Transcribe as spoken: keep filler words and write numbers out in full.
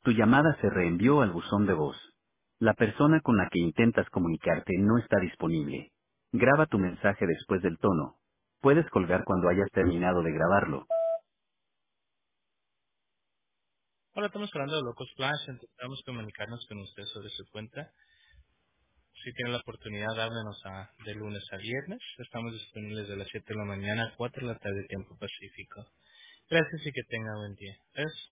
Tu llamada se reenvió al buzón de voz. La persona con la que intentas comunicarte no está disponible. Graba tu mensaje después del tono. Puedes colgar cuando hayas terminado de grabarlo. Hola, estamos hablando de Locos Flash. Intentamos comunicarnos con usted sobre su cuenta. Si tiene la oportunidad, háblenos a, de lunes a viernes. Estamos disponibles de las siete de la mañana a cuatro de la tarde, tiempo pacífico. Gracias y que tenga buen día. Es